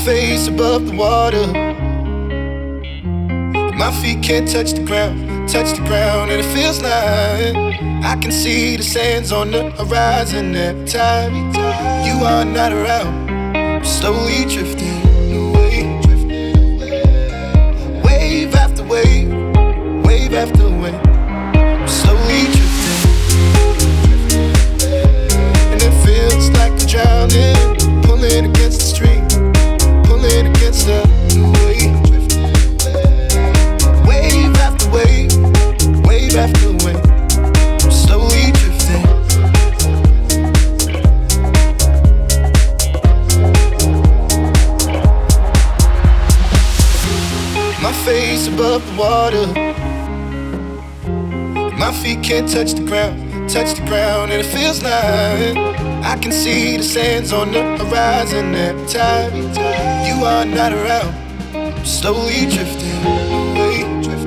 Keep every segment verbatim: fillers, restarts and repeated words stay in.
face above the water. My feet can't touch the ground, touch the ground, and it feels like I can see the sands on the horizon every time you are not around. I'm slowly drifting away, wave after wave, wave after wave. I'm slowly drifting, and it feels like I'm drowning, pulling against the stream, pulling against the wave. Wave after wave, wave after wave, I'm slowly drifting. My face above the water, my feet can't touch the ground, touch the ground, and it feels like I can see the sands on the horizon every time you are not around. I'm slowly drifting away,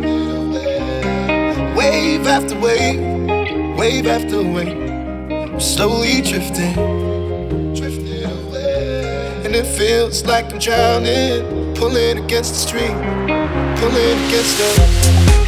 wave after wave, wave after wave. I'm slowly drifting, drifting away, and it feels like I'm drowning, pulling against the stream, pulling against the